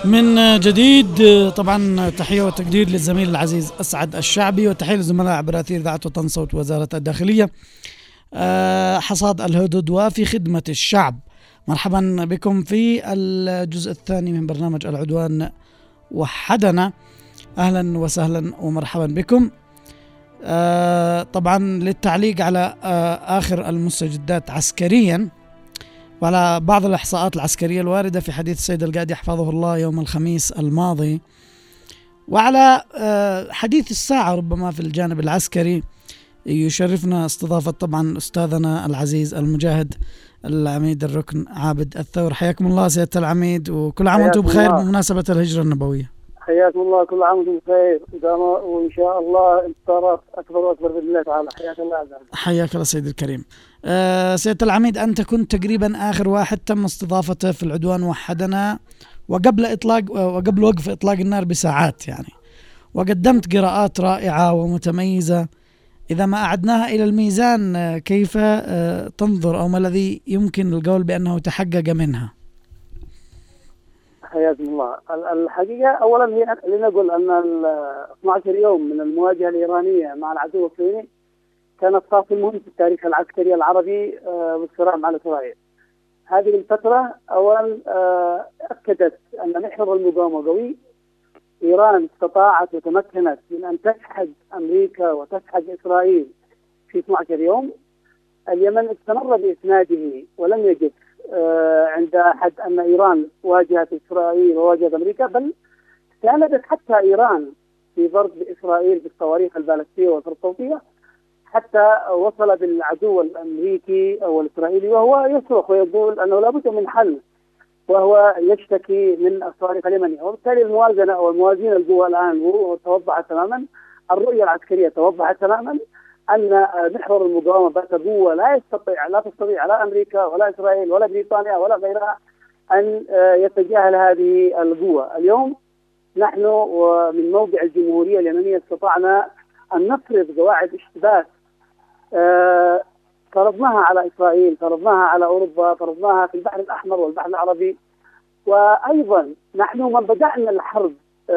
من جديد طبعا تحية وتقدير للزميل العزيز أسعد الشعبي، وتحية للزملاء عبر أثير إذاعة وطن صوت وزارة الداخلية. حصاد الهدد وفي خدمة الشعب. مرحبا بكم في الجزء الثاني من برنامج العدوان وحدنا. أهلا وسهلا ومرحبا بكم. طبعا للتعليق على آخر المستجدات عسكريا وعلى بعض الإحصاءات العسكرية الواردة في حديث السيد القائد يحفظه الله يوم الخميس الماضي، وعلى حديث الساعة ربما في الجانب العسكري، يشرفنا استضافة طبعا أستاذنا العزيز المجاهد العميد الركن عابد الثور. حياكم الله سيادة العميد، وكل عام وانتم بخير بمناسبة الهجرة النبوية. حياكم الله، كل عام وانتم بخير، وإن شاء الله انتصارات أكبر وأكبر بإذن الله تعالى. حياك الله عزيزي. حياك الله سيدي الكريم. سيادة العميد، أنت كنت تقريبا آخر واحد تم استضافته في العدوان وحدنا، وقبل وقف إطلاق النار بساعات يعني، وقدمت قراءات رائعة ومتميزة. إذا ما أعدناها إلى الميزان كيف تنظر، أو ما الذي يمكن القول بأنه تحقق منها؟ حياكم الله. الحقيقة أولا لنقول أن 12 يوم من المواجهة الإيرانية مع العدو الصهيوني كانت فاصل مهم في التاريخ العسكري العربي والصراع مع إسرائيل. هذه الفترة أولا أكدت أن محور المقاومة قوي. إيران استطاعت وتمكنت من أن تسحق أمريكا وتسحق إسرائيل في 12 يوم. اليمن استمر بإسناده ولم يجد عند حد أن إيران واجهت إسرائيل وواجهت أمريكا، بل ساندت حتى إيران في ضرب إسرائيل بالصواريخ البالستية والصوتية، حتى وصل بالعدو الأمريكي أو الإسرائيلي وهو يصرخ ويقول أنه لابد من حل، وهو يشتكي من الصواريخ اليمنية. وبالتالي الموازنة أو الموازين القوى الآن توضحت تماما، الرؤية العسكرية توضحت تماما أن محور المقاومة ذات قوة لا تستطيع لا أمريكا ولا إسرائيل ولا بريطانيا ولا غيرها أن يتجاهل هذه القوة. اليوم نحن ومن موقع الجمهورية اليمنية استطعنا أن نفرض قواعد اشتباك فرضناها على إسرائيل، فرضناها على أوروبا، فرضناها في البحر الأحمر والبحر العربي. وأيضا نحن من بدأنا الحرب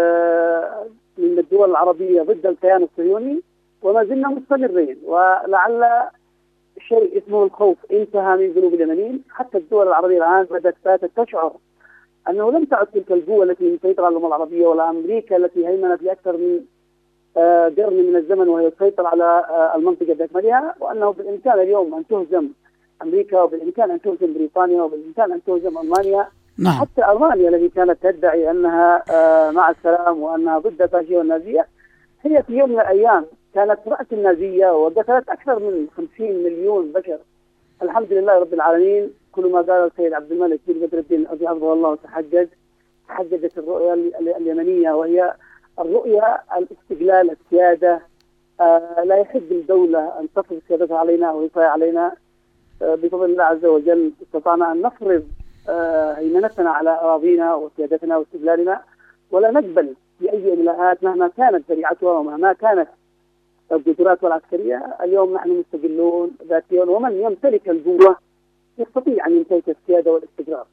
من الدول العربية ضد الكيان الصهيوني وما زلنا مستمرين، ولعل شيء اسمه الخوف انتهى من قلوب اليمنيين. حتى الدول العربية الآن بدأت تشعر أنه لم تعد تلك القوة التي تسيطر على الأمم العربية، ولا أمريكا التي هيمنت لأكثر من قرن من الزمن وهي تسيطر على المنطقة بأكملها، وأنه بالإمكان اليوم أن تهزم أمريكا، وبالإمكان أن تهزم بريطانيا، وبالإمكان أن تهزم ألمانيا. نعم. حتى ألمانيا التي كانت تدعي أنها مع السلام وأنها ضد الفاشية والنازية، هي في يوم من الأيام كانت رأس النازية وقتلت أكثر من 50 مليون بشر. الحمد لله رب العالمين، كل ما قال السيد عبد الملك بن بدر الدين أبي حفظه الله تحققت الرؤية اليمنية، وهي الرؤية الاستقلال، السيادة. لا يحب الدولة أن تفرض سيادتها علينا أو يطاع علينا. بفضل الله عز وجل استطعنا أن نفرض هيمنتنا على أراضينا وسيادتنا واستقلالنا، ولا نقبل بأي إملاءات مهما كانت ذريعتها ومهما كانت قدراتها العسكرية. اليوم نحن مستقلون ذاتيا، ومن يمتلك القوة يستطيع أن يمتلك السيادة والاستقرار.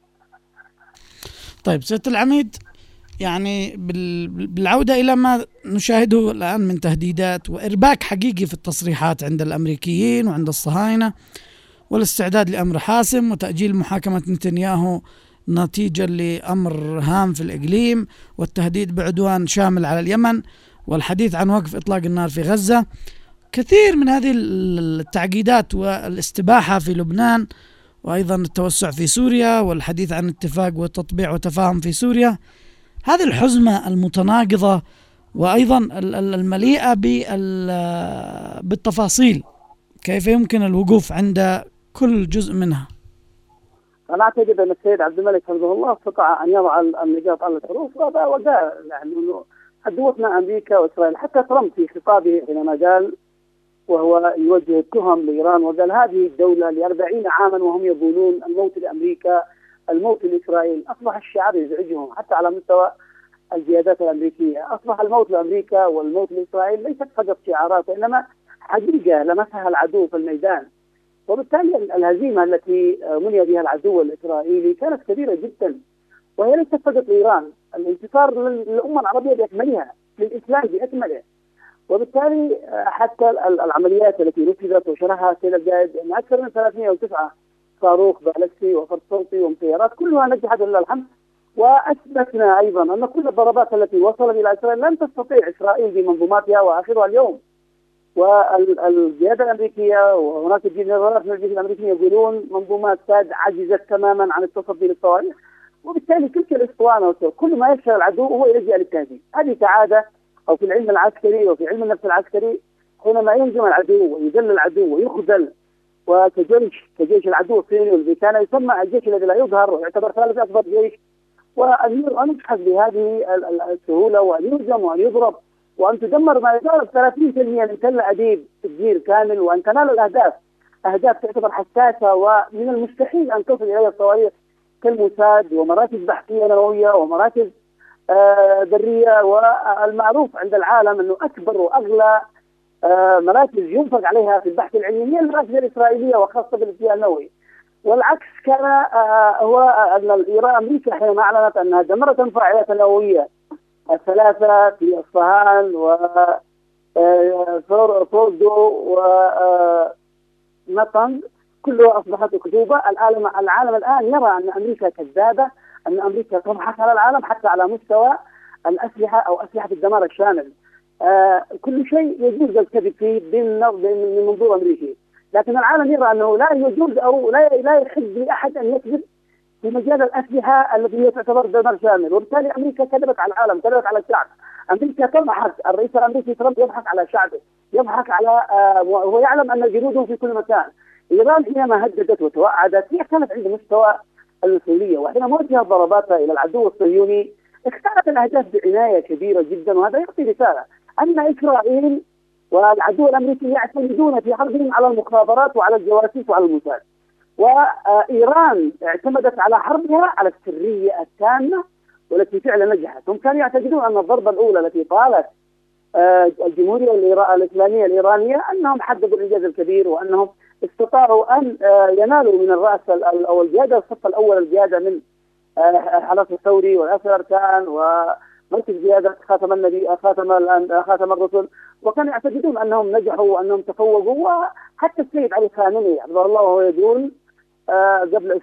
طيب سيادة العميد، يعني بالعودة إلى ما نشاهده الآن من تهديدات وإرباك حقيقي في التصريحات عند الأمريكيين وعند الصهاينة، والاستعداد لأمر حاسم وتأجيل محاكمة نتنياهو نتيجة لأمر هام في الإقليم، والتهديد بعدوان شامل على اليمن، والحديث عن وقف إطلاق النار في غزة. كثير من هذه التعقيدات والاستباحة في لبنان، وأيضا التوسع في سوريا، والحديث عن اتفاق وتطبيع وتفاهم في سوريا. هذه الحزمة المتناقضة وأيضا المليئة بالتفاصيل، كيف يمكن الوقوف عند كل جزء منها؟ أنا أعتقد أن السيد عبد الملك حفظه الله استطاع أن يضع النقاط على الحروف، وقال يعني أنه عدوتنا أمريكا وإسرائيل. حتى ترامب في خطابه حينما قال وهو يوجه التهم لإيران، وقال هذه الدولة ل40 عاما وهم يقولون الموت لأمريكا، الموت لإسرائيل. أصبح الشعب يزعجهم حتى على مستوى القيادات الأمريكية. أصبح الموت لأمريكا والموت لإسرائيل ليست فقط شعارات، وإنما حقيقة لمسها العدو في الميدان. وبالتالي الهزيمة التي مني بها العدو الإسرائيلي كانت كبيرة جدا، وهي ليست فقط لإيران، الانتصار للأمة العربية بأكملها، للإسلام بأكمله. وبالتالي حتى العمليات التي نفذت وشرحها السيد القائد أن أكثر من 309 صاروخ بالستي وفرد صوتي ومسيرات كلها نجحت لله الحمد. وأثبتنا أيضا أن كل الضربات التي وصلت إلى إسرائيل لن تستطيع إسرائيل بمنظوماتها وآخرها اليوم. والقيادة الأمريكية وهناك جنرالات من الجيش الأمريكي يقولون منظومات ساد عجزت تماما عن التصدي للصواريخ، وبالتالي تلك الاسطوانه كل ما يفشل العدو هو يلجأ للتهديد. هذه كعاده او في العلم العسكري وفي علم النفس العسكري، حينما ينجم العدو ويذل العدو ويخذل، كجيش العدو الصيني والذي كان يسمى الجيش الذي لا يظهر ويعتبر ثالث اكبر جيش، وان يجحد بهذه السهوله وان يهزم وان يضرب وان تدمر ما يقارب 30% من تل ابيب تدمير كامل، وان تنال الاهداف تعتبر حساسه ومن المستحيل ان تصل اليها الصواريخ كالموساد ومراكز بحثيه نوويه ومراكز بريه. والمعروف عند العالم انه اكبر واغلى مراكز ينفق عليها في البحث العلمي هي المراكز الاسرائيليه وخاصه بالاحتيال النووي. والعكس كان هو ان امريكا حينما اعلنت انها دمرت المفاعلات النوويه الثلاثه في اصفهان وفوردو ونطنز كلها اصبحت اكذوبه. العالم الان يرى ان امريكا كذابه، ان امريكا تضحك على العالم حتى على مستوى الاسلحه او اسلحه الدمار الشامل. كل شيء يجوز الكذب فيه من منظور امريكي، لكن العالم يرى انه لا يجوز او لا يحق لاحد ان يكذب في مجال الاسلحه التي هي تعتبر دمار شامل. وبالتالي امريكا كذبت على العالم، كذبت على الشعب. امريكا تضحك، الرئيس الامريكي ترامب يضحك على شعبه، يضحك على وهو يعلم ان جنوده في كل مكان. إيران حينما هددت وتوعدت هي كانت عند مستوى المسؤولية، وحينما وجهت ضرباتها إلى العدو الصهيوني اختارت الأهداف بعناية كبيرة جدا، وهذا يعطي رسالة أن إسرائيل والعدو الأمريكي يعتمدون في حربهم على المخابرات وعلى الجواسيس وعلى الموساد، وإيران اعتمدت على حربها على السرية التامة والتي فعلا نجحت. هم كانوا يعتقدون أن الضربة الأولى التي طالت الجمهورية الإسلامية الإيرانية أنهم حققوا الإنجاز الكبير، وأنهم استطاعوا أن ينالوا من الرأس أو القيادة الصف الأول، القيادة من الحرس الثوري والأسر أركان ومركز قيادة خاتم الرسل، وكانوا يعتقدون أنهم نجحوا وأنهم تفوقوا. وحتى السيد علي خامنئي حفظه الله وهو يقول قبل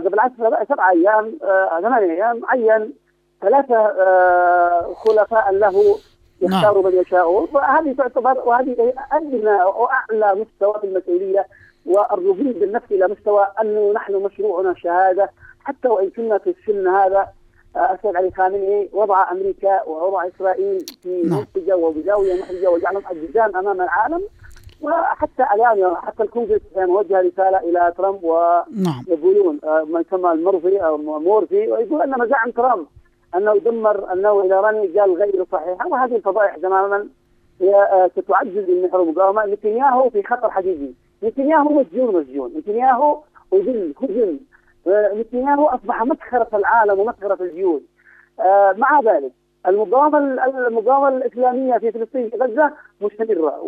7 أيام 8 أيام عين 3 خلفاء له يختار من يشاء. وهذه تعتبر وهذه أدنى وأعلى مستوى في المسؤولية والرغيب بالنفس إلى مستوى أنه نحن مشروعنا شهادة، حتى وإن كنا في السن هذا. السيد علي خامنئي وضع أمريكا ووضع إسرائيل في منتجة وبزاوية محرجة وجعلهم أجزام أمام العالم. وحتى الآن حتى الكونغرس وجه رسالة إلى ترامب ويقولون ما يسمى المورفي أو مورفي، ويقول أن مزاعم ترامب أنه دمر النووي الإيراني قال غير صحيحة، وهذه الفضائح تماما هي ستعزز المحور المقاومة. نتنياهو في خطر حقيقي، نتنياهو مسجون، نتنياهو هزم، نتنياهو أصبح مسخرة العالم ومسخرة الجيوش. مع ذلك المقاومة الإسلامية في فلسطين في غزة مستمرة،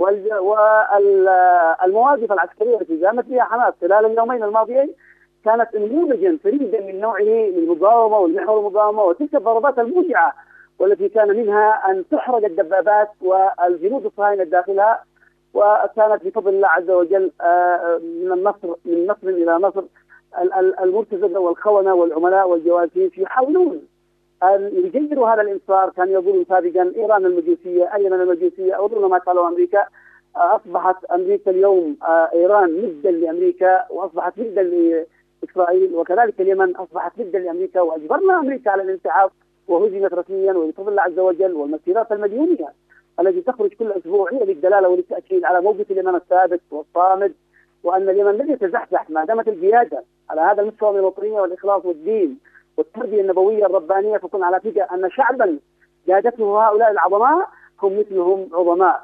والمواقف العسكرية التي قامت بها حماس خلال اليومين الماضيين كانت نموذجا فريدا من نوعه للمقاومة والمحور المقاومة. وتلك الضربات الموجعة والتي كان منها أن تحرق الدبابات والجنود الصهاينة داخلها، وكانت بفضل الله عز وجل من نصر إلى نصر المرتزقة والخونة والعملاء والجواسيس يحاولون أن يجيروا هذا الانتصار. كان يقولون سابقا إيران المجوسية، أيمن المجوسية، أظن ما قالوا أمريكا. أصبحت أمريكا اليوم إيران مدا لأمريكا، وأصبحت مدا لإسرائيل، وكذلك اليمن أصبحت مدا لأمريكا، وأجبرنا أمريكا على الانسحاب وهزمت رسميا وبفضل الله عز وجل. والمسيرات المليونية التي تخرج كل أسبوع هي للدلالة وللتأكيد على موقف اليمن الثابت والصامد، وأن اليمن لن يتزحزح ما دامت القيادة على هذا المستوى من الوطنية والإخلاص والدين والتربية النبوية الربانية، تكون على ثقة أن شعبا قادته هؤلاء العظماء هم مثلهم عظماء.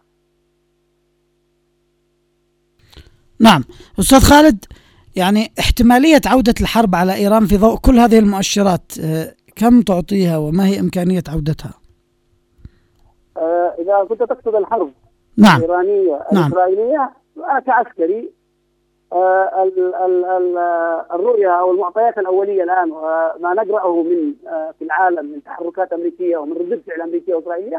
نعم أستاذ خالد، يعني احتمالية عودة الحرب على إيران في ضوء كل هذه المؤشرات كم تعطيها وما هي إمكانية عودتها؟ إذا كنت تقصد الحرب نعم. الإيرانية الإسرائيلية، أنا كعسكري الرؤية أو المعطيات الأولية الآن وما نقرأه من في العالم من تحركات أمريكية ومن ردود فعل أمريكية وإسرائيلية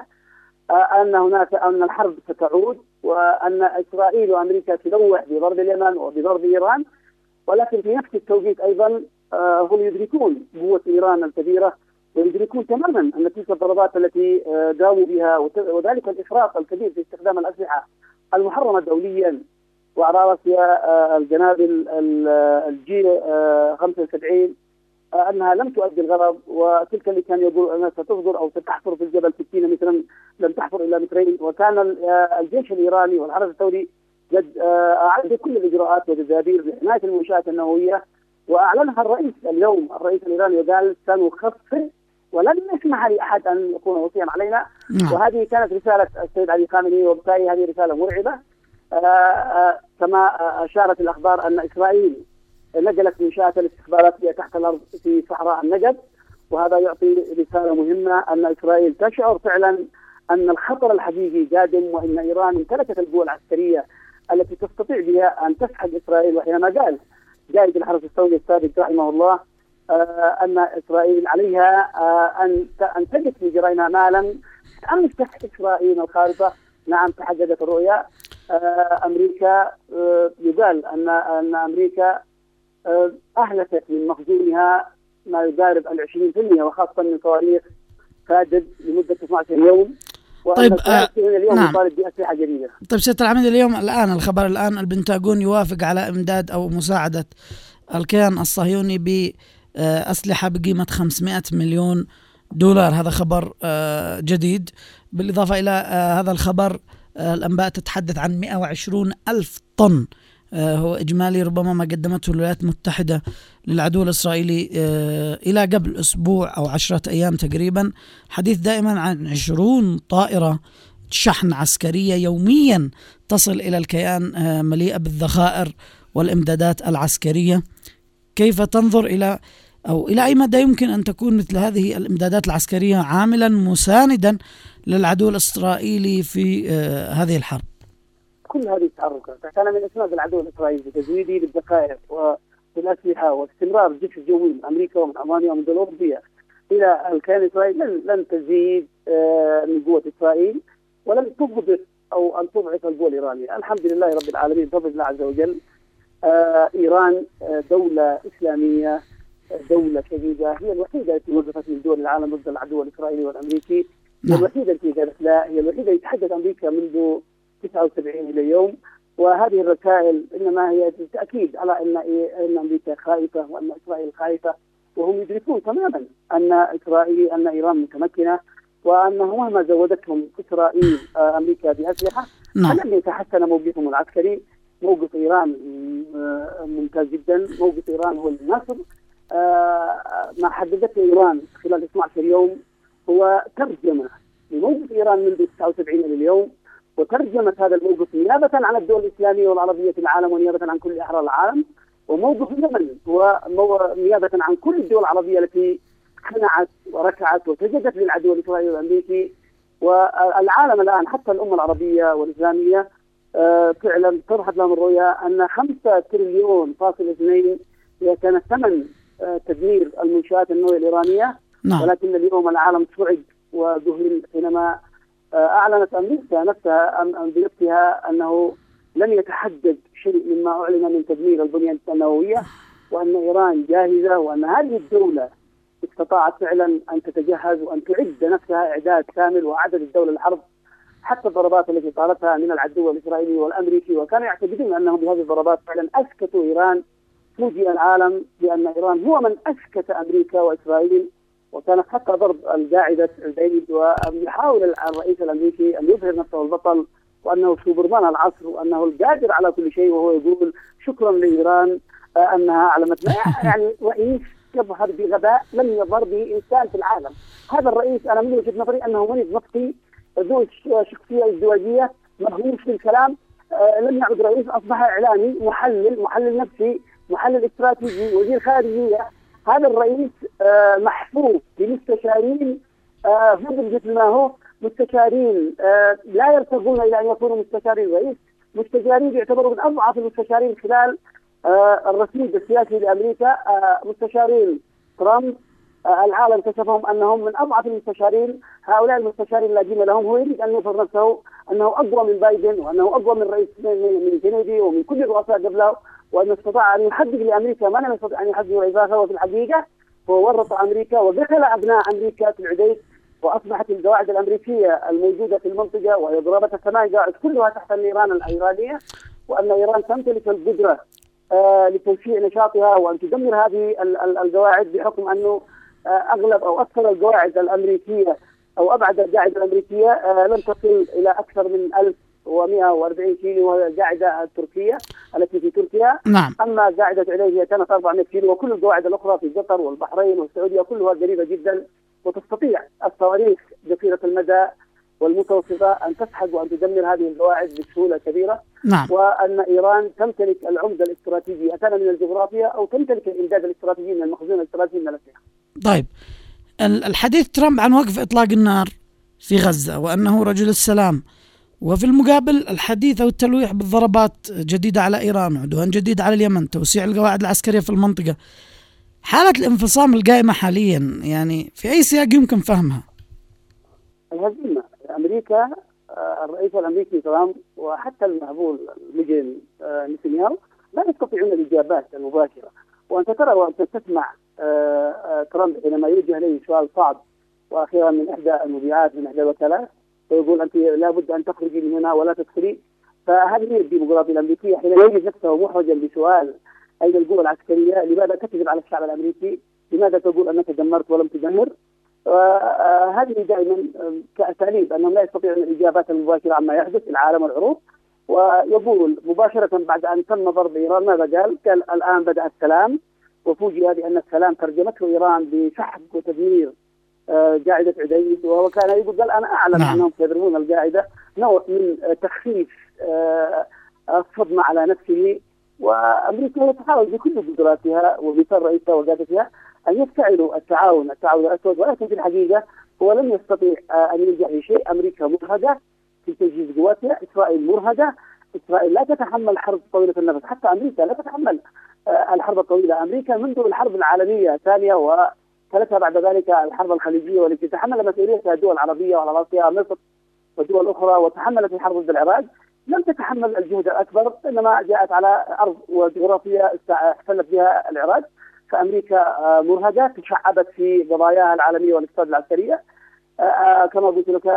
أن الحرب ستعود، وأن إسرائيل وأمريكا تلوح بضرب اليمن وبضرب إيران، ولكن في نفس التوقيت أيضا هم يدركون قوة إيران الكبيرة، ويدركون تماما أن تلك الضربات التي قاموا بها وذلك الإفراط الكبير في استخدام الأسلحة المحرمة دوليا، وعلى رأسها القنابل الجي 75 أنها لم تؤدي الغرض، وتلك اللي كان يقول أنها ستصدر أو ستحفر في الجبل 60 مترا لم تحفر إلا مترين. وكان الجيش الإيراني والحرس الثوري قد أعد كل الإجراءات والتدابير لحماية المنشآت النووية، وأعلنها الرئيس اليوم، الرئيس الإيراني، وقال سنخفض ولن نسمح لأحد أن يكون وصيا علينا. وهذه كانت رسالة السيد علي خامنئي، وبالتالي هذه رسالة مرعبة. كما أشارت الأخبار أن إسرائيل نقلت منشآت الاستخباراتية تحت الأرض في صحراء النقب، وهذا يعطي رسالة مهمة أن إسرائيل تشعر فعلا أن الخطر الحقيقي قادم، وأن إيران امتلكت القوى العسكرية التي تستطيع بها أن تسحق إسرائيل. وحينما قال قائد الحرس الثوري السابق رحمه الله أن إسرائيل عليها أن تجد في جرينها ما لم تمسح إسرائيل الخارطة، نعم تحققت الرؤيا. أمريكا يقال أن أمريكا أهلكت من مخزونها ما يقارب 20%، وخاصة من صواريخ فادد لمدة 12 يوم. طيب اليوم نعم. يطالب بأسلحة جديدة. طيب سيادة العميد، اليوم الخبر الآن البنتاغون يوافق على إمداد أو مساعدة الكيان الصهيوني بأسلحة بقيمة 500 مليون دولار. هذا خبر جديد. بالإضافة إلى هذا الخبر الأنباء تتحدث عن 120 ألف طن هو إجمالي ربما ما قدمته الولايات المتحدة للعدو الإسرائيلي إلى قبل أسبوع أو 10 أيام تقريبا. حديث دائما عن 20 طائرة شحن عسكرية يوميا تصل إلى الكيان مليئة بالذخائر والإمدادات العسكرية. كيف تنظر إلى أي مدى يمكن أن تكون مثل هذه الإمدادات العسكرية عاملا مساندا للعدو الإسرائيلي في هذه الحرب؟ كل هذه التحركات كان من إسناد العدو الإسرائيلي بتزويده بالذخائر وبالأسلحة واستمرار الجيش الجوي من أمريكا ومن ألمانيا ومن دول أوروبية إلى الكيان الإسرائيلي لن تزيد من قوة إسرائيل، ولن تضبط أو أن تضعف القوى الإيرانية. الحمد لله رب العالمين، بفضل الله عز وجل. إيران دولة إسلامية، دولة شديدة، هي الوحيدة التي وقفت من دول العالم ضد العدو الإسرائيلي والأمريكي. هي الوحيدة التي قالت لا، هي الوحيدة التي تحدث أمريكا منذ 79 إلى اليوم. وهذه الرسائل إنما هي تأكيد على أن أمريكا خائفة وأن إسرائيل خائفة، وهم يدركون تماما أن إيران متمكنة، وأنه مهما زودتهم إسرائيل أمريكا بأسلحة فلن يتحسن موقفهم العسكري. موقف إيران ممتاز جدا، موقف إيران هو النصر. ما حددته إيران خلال 12 يوم هو ترجمة لموقف إيران منذ 79 إلى اليوم، وترجمة هذا الموقف نيابة عن الدول الإسلامية والعربية في العالم، ونيابة عن كل أحرار العالم. وموقف اليمن هو نيابة عن كل الدول العربية التي خنعت وركعت وسجدت للعدو الإسرائيلي والأمريكي. والعالم الآن حتى الأمة العربية والإسلامية فعلا طرحت لهم الرؤيا أن 5 تريليون فاصل 2 كان ثمن تدمير المنشآت النووية الإيرانية. ولكن اليوم العالم صعد وذهل حينما أعلنت أمريكا نفسها بنفسها أنه لن يتحقق شيء مما أعلن من تدمير البنية النووية، وأن إيران جاهزة، وأن هذه الدولة استطاعت فعلا أن تتجهز وأن تعد نفسها إعداد كامل، وأعدت الدولة الحرب حتى الضربات التي طالتها من العدو الإسرائيلي والأمريكي. وكانوا يعتقدون أنهم بهذه الضربات فعلا أسكتوا إيران. فوجئ العالم بأن إيران هو من أسكت أمريكا وإسرائيل، وكانت حتى ضرب القاعدة البعيد، ويحاول الرئيس الأمريكي أن يظهر نفسه البطل وأنه سوبرمان العصر وأنه القادر على كل شيء، وهو يقول شكرا لإيران أنها علمتنا. يعني رئيس يظهر بغباء لم يظهر به إنسان في العالم. هذا الرئيس أنا من وجهة نظري أنه مريض نفسي ذو شخصية ازدواجية مهووس في الكلام. لم يعد رئيس، أصبح إعلامي، محلل نفسي، محلل استراتيجي، وزير خارجية. هذا الرئيس محفوظ بمستشارين فضل مثل ما هو مستشارين لا يرتقون إلى أن يكونوا مستشارين رئيس، مستشارين يعتبروا من أضعف المستشارين خلال الرصيد السياسي لأمريكا. مستشارين ترامب العالم كشفهم أنهم من أضعف المستشارين. هؤلاء المستشارين الذين لهم هو يريد أن يظهر نفسه أنه أقوى من بايدن، وأنه أقوى من رئيس من كينيدي ومن كل الرؤساء قبله، وأنه استطاع أن يحقق لأمريكا ما لم يستطع أن يحقق رئيسها. وفي الحقيقة هو ورط أمريكا ودخل أبناء أمريكا في العديد، وأصبحت القواعد الأمريكية الموجودة في المنطقة وهي ضربة الثمان قواعد كلها تحت النيران الإيرانية، وأن إيران تمتلك القدرة لتوسيع نشاطها وأن تدمر هذه القواعد، بحكم أنه أغلب أو أكثر القواعد الأمريكية أو أبعد القاعدة الأمريكية لم تصل إلى أكثر من 1140 كيلو، وهي القاعدة التركية التي في تركيا. نعم. أما قاعدة عليه كانت 400 كيلو، وكل القواعد الأخرى في قطر والبحرين والسعودية كلها قريبة جدا، وتستطيع الصواريخ قصيرة المدى والمتوسطة أن تسحق وأن تدمر هذه القواعد بسهولة كبيرة. نعم. وأن إيران تمتلك العمدة الاستراتيجية كان من الجغرافيا، أو تمتلك الإمداد الاستراتيجي من المخزون الاستراتيجي من الأسلحة. طيب، الحديث ترامب عن وقف إطلاق النار في غزة وأنه رجل السلام، وفي المقابل الحديث أو التلويح بالضربات جديدة على إيران، عدوان جديد على اليمن، توسيع القواعد العسكرية في المنطقة. حالة الانفصام القائمة حاليا يعني في أي سياق يمكن فهمها؟ الهزيمة أمريكا، الرئيس الأمريكي ترامب وحتى المهبول المجرم نتنياهو لا يستطيعون الإجابات المباشرة. وأنت ترى وأنت تسمع ترامب حينما يوجه إليه سؤال صعب وأخيرا من إحدى المذيعات من إحدى الوكالات، ويقول أنت لابد أن تخرجي من هنا ولا تدخلي. فهذه هي الديمقراطية الأمريكية، حينما يجد نفسه محرجا بسؤال أين القوى العسكرية، لماذا تكذب على الشعب الأمريكي؟ لماذا تقول أنك دمرت ولم تدمر؟ هذه دائما كأساليب أنهم لا يستطيعون الإجابات المباشرة عما يحدث في العالم والعروض. ويقول مباشرة بعد أن تم ضرب إيران ماذا قال؟ قال الآن بدأ السلام، وفوجئ بأن السلام ترجمته إيران بسحب وتدمير قاعدة عديد. وهو كان يقول قال أنا أعلم أنهم سيضربون القاعدة، نوع من تخفيف الصدمة على نفسه. وأمريكا تحاول بكل قدراتها وبصر رئيسها وقادتها أن يفتعلوا التعاون الأسود، ولكن في الحقيقة هو لم يستطيع أن ينجح في شيء. أمريكا مرهقة في تجهيز قواتها، إسرائيل مرهقة، إسرائيل لا تتحمل حرب طويلة النفس، حتى أمريكا لا تتحمل الحرب الطويلة. أمريكا منذ الحرب العالمية الثانية وثلاثة بعد ذلك الحرب الخليجية، والتي تحمل مسؤوليتها الدول العربية وعلى رأسها مصر ودول أخرى، وتحملت الحرب ضد العراق، لم تتحمل الجهد الأكبر، إنما جاءت على أرض وجغرافيا احتلت بها العراق. فأمريكا مرهقة، تشعبت في قضاياها العالمية والاقتصاد العسكرية. كما قلت لك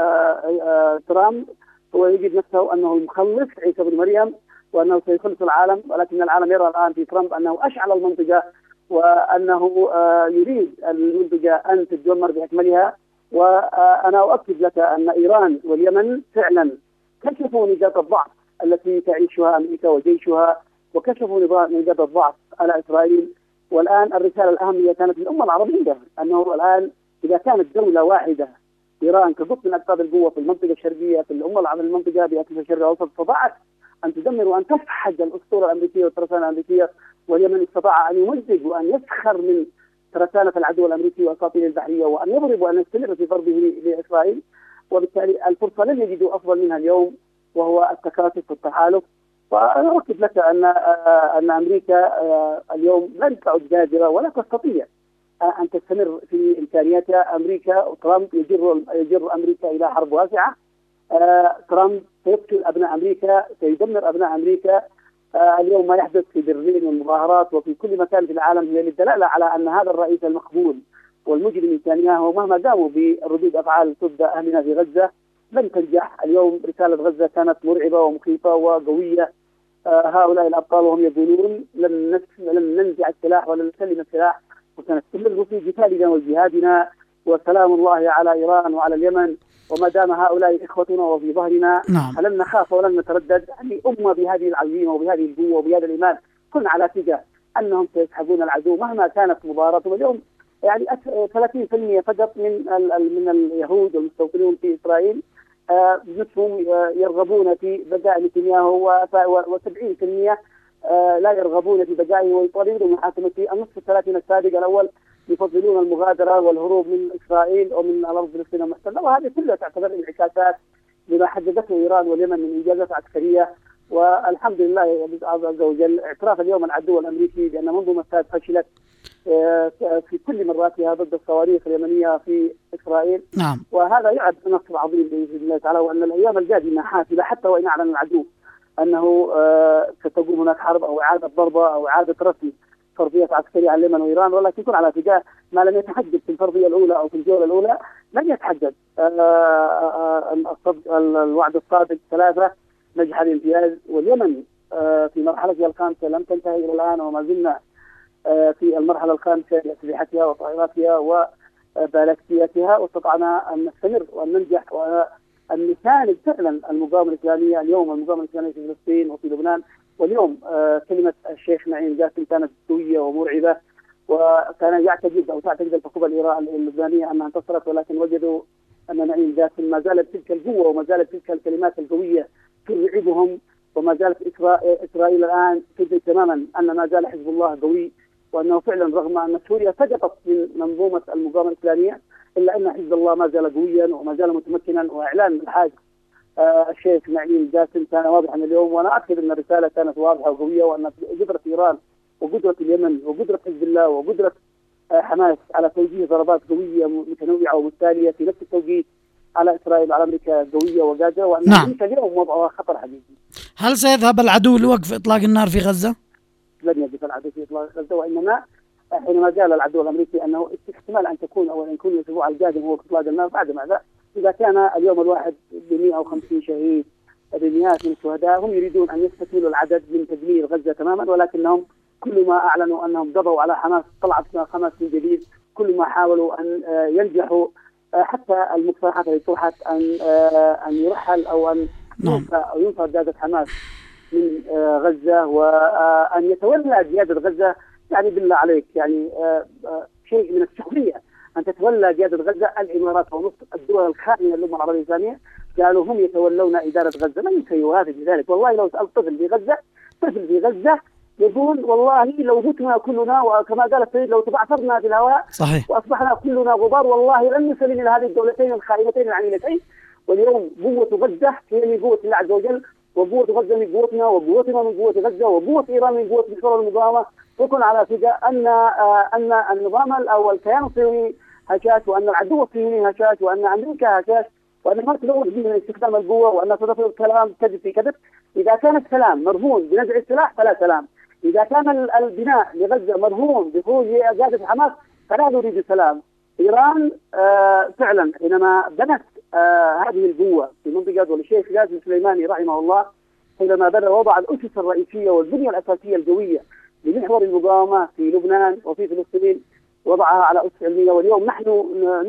ترامب هو يجد نفسه أنه المخلص عيسى بن مريم، وأنه سيخلص العالم، ولكن العالم يرى الآن في ترامب أنه أشعل المنطقة، وأنه يريد المنطقة أن تتدمر بأكملها. وأنا أؤكد لك أن إيران واليمن فعلا كشفوا نقاط الضعف التي تعيشها أمريكا وجيشها، وكشفوا نقاط الضعف على إسرائيل. والآن الرسالة الأهمية كانت للأمة العربية أنه الآن إذا كانت دولة واحدة إيران كقطب من أقطاب القوة في المنطقة الشرقية في الأمة العربية المنطقة بأكثر الشرق الأوسط، استطاعت أن تدمر وأن تفحج الأسطورة الأمريكية والترسانة الأمريكية. واليمن استطاع أن يمزج وأن يسخر من ترسانة العدو الأمريكي وأساطيل البحرية، وأن يضرب وأن يستمر في ضربه لإسرائيل. وبالتالي الفرصة لن يجدوا أفضل منها اليوم، وهو التكاتف والتحالف. وأنا أؤكد لك أن أمريكا اليوم لن تعد قادرة ولا تستطيع أن تستمر في إمكانياتها. أمريكا وترامب يجر أمريكا إلى حرب واسعة. ترامب سيقتل أبناء أمريكا، سيدمر أبناء أمريكا. اليوم ما يحدث في برلين والمظاهرات وفي كل مكان في العالم هي للدلالة على أن هذا الرئيس المقبول والمجرم نتنياهو مهما قاموا بردود أفعال ضد أهلنا في غزة لن تنجح. اليوم رسالة غزة كانت مرعبة ومخيفة وقوية. هؤلاء الأبطال وهم يقولون لن ننزع السلاح ولن نسلم السلاح، وسنستمر في قتالنا وجهادنا، وسلام الله على إيران وعلى اليمن، وما دام هؤلاء إخوتنا وفي ظهرنا فلن نخاف ولن نتردد. يعني أمة بهذه العزيمة وبهذه القوة وبهذا الإيمان كن على ثقة أنهم سيسحبون العدو مهما كانت مباراتهم. اليوم يعني 30% فقط من اليهود والمستوطنين في إسرائيل نصفهم يرغبون في بقاء نتنياهو، و70% لا يرغبون في بقائه ويطالبون محاكمته. النصف الثلاثين السابق الأول يفضلون المغادرة والهروب من إسرائيل ومن الأرض الفلسطينية المحتلة. وهذه كلها تعتبر انعكاسات لما حققته إيران واليمن من إنجازات عسكرية والحمد لله عز وجل اعتراف اليوم العدو الامريكي بان منظومه الساد فشلت في كل مراتها ضد الصواريخ اليمنيه في اسرائيل. نعم. وهذا يعد نصر عظيم باذن الله تعالى، وان الايام القادمه حاسمه حتى وان اعلن العدو انه ستقوم هناك حرب او اعاده ضربه او اعاده رسم فرضيه عسكريه على اليمن وايران، ولكن يكون على اتجاه ما لم يتحدد في الفرضيه الاولى او في الجوله الاولى لن يتحدد. الوعد الصادق 3 نجح الامتياز، واليمن في مرحلتها الخامسه لم تنتهي الى الان، وما زلنا في المرحله الخامسه باسلحتها وطائراتها وبالكتياتها، واستطعنا ان نستمر وان ننجح وان نساند فعلا المقاومه الاسلاميه. اليوم المقاومه الاسلاميه في فلسطين وفي لبنان، واليوم كلمه الشيخ نعيم قاسم كانت قويه ومرعبه، وكان يعتقد او تعتقد الحكومه اللبنانيه انها انتصرت، ولكن وجدوا ان نعيم قاسم ما زالت تلك القوه وما زالت تلك الكلمات القويه ترعبهم، وما زالت اسرائيل الان تدرك تماما ان ما زال حزب الله قوي، وانه فعلا رغم ان سوريا سقطت من منظومه المقاومه الاسلاميه الا ان حزب الله ما زال قويا وما زال متمكنا. واعلان الحاج الشيخ نعيم قاسم كان واضحا اليوم، وانا اكد ان الرساله كانت واضحه وقويه، وان قدره ايران وقدره اليمن وقدره حزب الله وقدره حماس على توجيه ضربات قويه متنوعه ومتتاليه في نفس التوقيت على اسرائيل وعلى امريكا قويه وجاده، وان امريكا اليوم وضعها خطر حقيقي. هل سيذهب العدو لوقف اطلاق النار في غزه؟ لن يقف العدو في اطلاق غزه، وانما حينما قال العدو الامريكي انه احتمال ان تكون او ان يكون الاسبوع القادم هو اطلاق النار، بعد ماذا؟ اذا كان اليوم الواحد ب 150 شهيد بمئات من الشهداء، هم يريدون ان يستكملوا العدد من تدمير غزه تماما، ولكنهم كل ما اعلنوا انهم قضوا على حماس طلعت حماس من جديد، كل ما حاولوا ان ينجحوا حتى المقترحات التي طرحت ان يرحل او ان ينفى قياده حماس من غزه، وان يتولى قياده غزه. يعني بالله عليك، يعني شيء من السخريه ان تتولى قياده غزه الامارات ونصف الدول الخائنه للامه العربيه الاسلاميه، قالوا هم يتولون اداره غزه. من يوافق بذلك؟ والله لو سالت طفل في غزه، طفل في غزه يقول والله لو متنا كلنا، وكما قال السيد لو تبعثرنا في الهواء صحيح واصبحنا كلنا غبار والله لن نسلم الى هذه الدولتين الخائنتين العنينتين. واليوم قوه غزه هي من قوه الله عز وجل، وقوه غزه من قوتنا، وقوتنا من قوه غزه، وقوه ايران من قوه مشروع المقاومه. وكن على ثقه ان النظام او الكيان الصهيوني هشاش، وان العدو الصهيوني هشاش، وان امريكا هشاش، وان ما تلوث به من استخدام القوه، وان تضيف الكلام كذب في كذب. اذا كان السلام مرهون بنزع السلاح فلا سلام، اذا كان البناء لغزه مرهون بخروج قاده حماس فلا نريد السلام. ايران فعلا حينما بنت هذه القوه في منطقه، والشيخ قاسم السليماني رحمه الله حينما بدا وضع الاسس الرئيسيه والبنيه الاساسيه القويه لمحور المقاومه في لبنان وفي فلسطين، وضعها على اسس علميه. واليوم نحن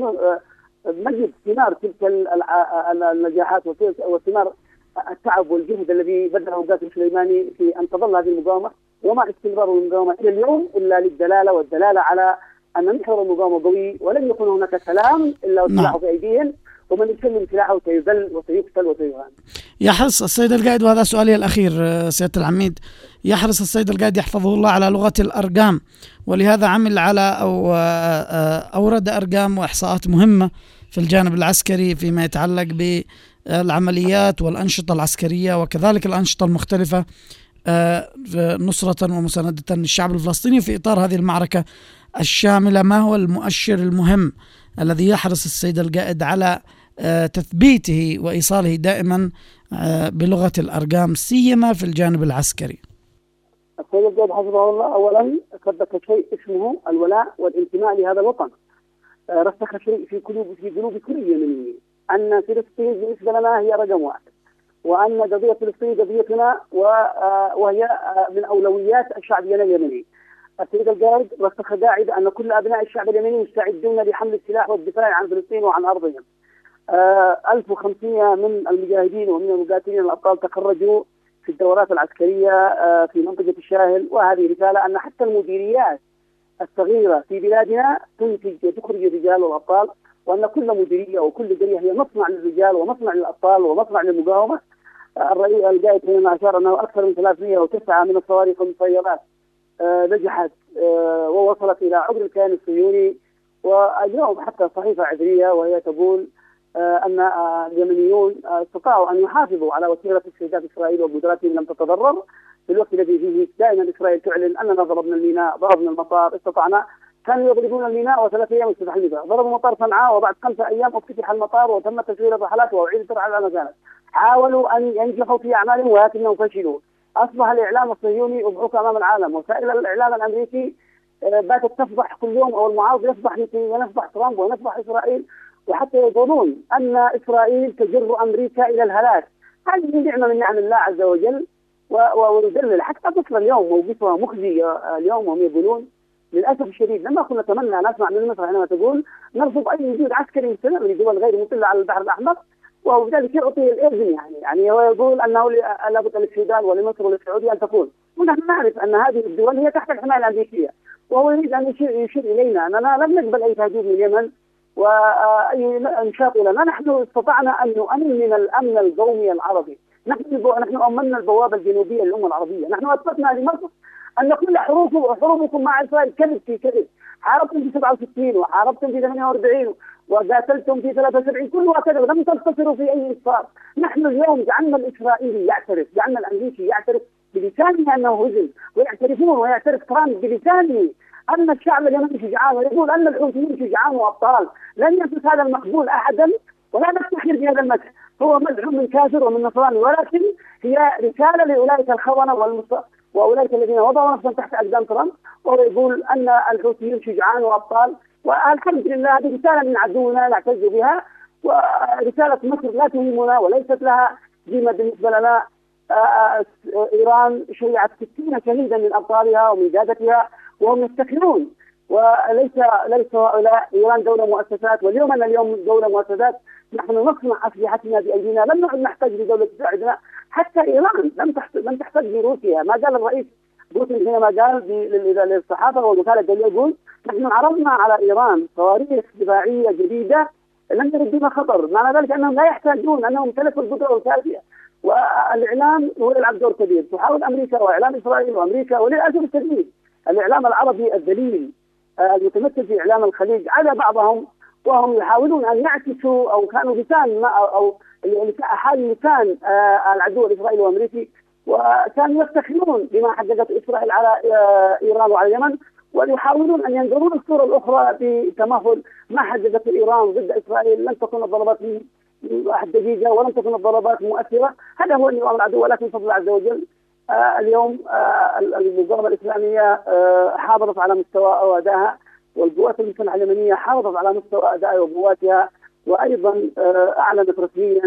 نجد ثمار تلك النجاحات وثمار التعب والجهد الذي بذله قاسم السليماني في ان تظل هذه المقاومه، وما استمرار المقاومه الى اليوم الا للدلاله والدلاله على ان محور المقاومه قوي، ولن يكون هناك سلام الا والسلاح في ايديهم، ومن يسلم سلاحه سيذل وسيقتل وسيهان. يحرص السيد القائد، وهذا سؤالي الأخير سيادة العميد، يحرص السيد القائد يحفظه الله على لغة الأرقام، ولهذا عمل على أو أورد أرقام وإحصاءات مهمة في الجانب العسكري فيما يتعلق بالعمليات والأنشطة العسكرية وكذلك الأنشطة المختلفة نصرة ومساندة للشعب الفلسطيني في إطار هذه المعركة الشاملة. ما هو المؤشر المهم الذي يحرص السيد القائد على تثبيته وإيصاله دائما بلغة الأرقام سيما في الجانب العسكري؟ السيد القائد حفظه الله أولا ثبت شيء اسمه الولاء والانتماء لهذا الوطن، رسخ شيء في قلوب كل يمني أن فلسطين بالنسبة لنا هي رقم واحد، وأن قضية فلسطين قضيتنا وهي من أولويات الشعب اليمني. السيد القائد رسخ قاعدة أن كل أبناء الشعب اليمني مستعدون لحمل السلاح والدفاع عن فلسطين وعن أرضهم. 1500 من المجاهدين ومن المقاتلين الأبطال تخرجوا في الدورات العسكرية في منطقة الشاهل، وهذه رسالة أن حتى المديريات الصغيرة في بلادنا تخرج الرجال والأبطال، وأن كل مديرية وكل قرية هي مصنع للرجال ومصنع للأبطال ومصنع للمقاومة. الرئيس القائد حينما أشار أنه أكثر من 309 من الصواريخ والمسيرات نجحت ووصلت إلى عقر الكيان الصهيوني. واليوم حتى صحيفة عبرية وهي تقول أن اليمنيون استطاعوا أن يحافظوا على وتيرة استهداف إسرائيل وقدراتهم لم تتضرر، في الوقت الذي فيه دائما إسرائيل تعلن أننا ضربنا الميناء، ضربنا المطار، استطعنا. كانوا يضربون الميناء و3 أيام افتتح الميناء، ضربوا مطار صنعاء وبعد 5 أيام افتتح المطار وتم تشغيل الرحلات وأعيد السرعة على ما كانت. حاولوا أن ينجحوا في أعمالهم ولكنهم فشلوا. أصبح الإعلام الصهيوني أضحوك أمام العالم، وسائل الإعلام الأمريكي باتت تفضح كل يوم، أو المعارض يفضح ونفضح ترامب ونفضح إسرائيل، وحتى يقولون أن إسرائيل تجر أمريكا إلى الهلاك. هذه نعمة من نعم الله عز وجل ويدلل. حتى طفل اليوم موقفها مخزي اليوم، وهم يقولون للأسف الشديد لما كنا نتمنى أن نسمع من مصر حينما تقول نرفض أي وجود عسكري مستمر لدول غير مطلة على البحر الأحمر، وبذلك يعطي الإذن يعني هو يقول أنه لابد للسودان ولمصر وللسعودية أن تكون. ونحن نعرف أن هذه الدول هي تحت الحماية الأمريكية، وهو يريد أن يشير إلينا أننا لم نقبل أي تهديد من اليمن وأي نشاط لنا. نحن استطعنا أن نؤمن من الأمن القومي العربي. نحن أمنا البوابة الجنوبية للأمة العربية. نحن أثبتنا لمصر أن كل حروبكم مع إسرائيل كذب في كذب. حاربتم في 67 وحاربتم في 48 وقاتلتم في 73، كلها كذب، لم تنتصروا في أي إصرار. نحن اليوم جعلنا الإسرائيلي يعترف، جعلنا الأمريكي يعترف بلسانه أنه هزم، ويعترفون ويعترف ترامب بلسانه أن الشعب اليمني شجعان، ويقول أن الحوثيين شجعان وأبطال. لن يمس هذا المقبول أحدا، ولا نفتخر بهذا المدح. هو مدعو من كافر ومن نصراني، ولكن هي رسالة لأولئك الخونة وأولئك الذين وضعوا نفسهم تحت أقدام ترامب، وهو يقول أن الحوثيين شجعان وأبطال. والحمد لله هذه رسالة من عدونا نعتز بها، ورسالة مصر لا تهمنا وليست لها قيمة بالنسبة لنا. إيران شيعت 60 شهيدا من أبطالها ومن قادتها وهم يفتخرون، ليس هؤلاء. إيران دولة مؤسسات، واليوم أن اليوم دولة مؤسسات. نحن نصنع أسلحتنا بأيدينا، لم نعد نحتاج لدولة تساعدنا. حتى إيران لم تحتاج لروسيا. ما قال الرئيس بوتين حينما قال للصحافة والوكالة الدولية، يقول نحن عرضنا على إيران صواريخ دفاعية جديدة لم يرد بها خطر. معنى ذلك أنهم لا يحتاجون، أنهم امتلكوا القدرة والكافية. والإعلام هو يلعب دور كبير. تحاول أمريكا وإعلام إسرائيل وأمريكا، وللأسف الشديد الإعلام العربي الذليل المتمثل في إعلام الخليج على بعضهم، وهم يحاولون أن يعكسوا أو كانوا لسان أو حال لسان العدو الإسرائيلي والأمريكي، وكانوا يفتخرون بما حققت إسرائيل على إيران وعلى اليمن، ويحاولون أن ينظرون الصورة الأخرى بتمهل. ما حققت إيران ضد إسرائيل لن تكون الضربات واحد دقيقة ولن تكون الضربات مؤثرة. هذا هو النظام العدو. ولكن بفضل الله عز وجل اليوم المقاومة الإسلامية حافظت على مستوى أدائها، والقوات المسلحة اليمنية حافظت على مستوى أدائها وقواتها، وأيضا أعلنت رسميا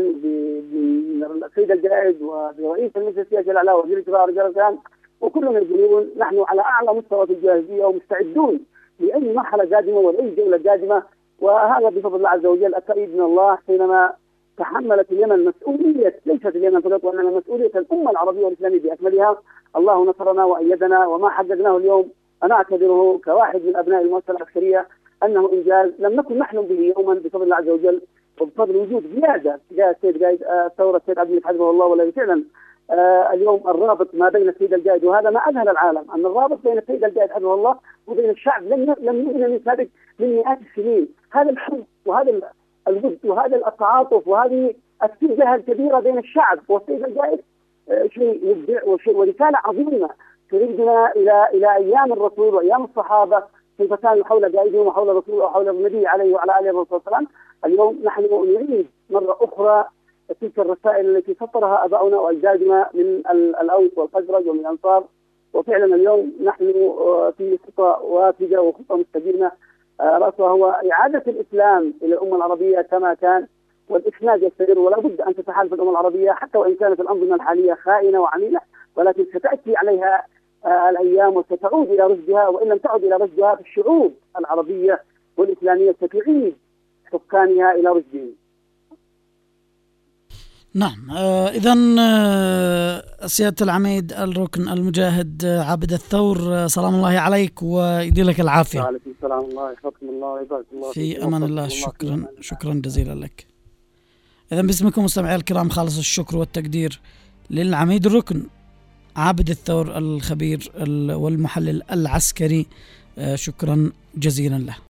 بالسيد القائد وبرئيس المجلس السياسي الأعلى وزير الشباب رجال الأركان، وكلهم يقولون نحن على أعلى مستوى في الجاهزية ومستعدون لأي مرحلة قادمة ولأي جولة قادمة. وهذا بفضل الله عز وجل التأييد من الله، حينما تحملت اليمن مسؤولية، ليست اليمن فقط وإنما مسؤولية الأمة العربية والإسلامية بأكملها. الله نصرنا وأيدنا، وما حققناه اليوم أنا أعتبره كواحد من أبناء المؤسسة العسكرية أنه إنجاز لم نكن نحلم به يوما، بفضل الله عز وجل وبفضل وجود زيادة جاء السيد قائد الثورة السيد عبد الملك حفظه الله. والذي فعلا اليوم الرابط ما بين السيد القائد، وهذا ما أذهل العالم، أن الرابط بين السيد القائد حفظه الله وبين الشعب لم يكن من سابق من مئات السنين. هذا الحب وهذا الود وهذا التعاطف وهذه التوجه الكبيرة بين الشعب والسيد القائد شيء مبدع ورسالة عظيمة تريدنا إلى أيام الرسول وأيام الصحابة، كيف كانوا حول قائدهم وحول الرسول وحول النبي عليه وعلى آله الصلاة والسلام. اليوم نحن نريد مرة أخرى تلك الرسائل التي سطرها آباؤنا وأجدادنا من الأوس والخزرج ومن الأنصار. وفعلا اليوم نحن في خطة وافجة وخطة مستديمة، رأسها هو إعادة الإسلام إلى الأمة العربية كما كان، والإسناد يستمر، ولا بد أن تتحالف الأمة العربية حتى وإن كانت الأنظمة الحالية خائنة وعميلة، ولكن ستأتي عليها الأيام وستعود إلى رشدها، وإن لم تعد إلى رشدها فالشعوب العربية والإسلامية ستعيد سكانها إلى رشدهم. نعم. إذن سيادة العميد الركن المجاهد عابد الثور، سلام الله عليك ويديلك العافية. وعليكم السلام، الله يحفظكم الله ويبارك الله في أمان الله. شكرا جزيلا لك. إذن باسمكم مستمعي الكرام خالص الشكر والتقدير للعميد الركن عابد الثور الخبير والمحلل العسكري، شكرا جزيلا له.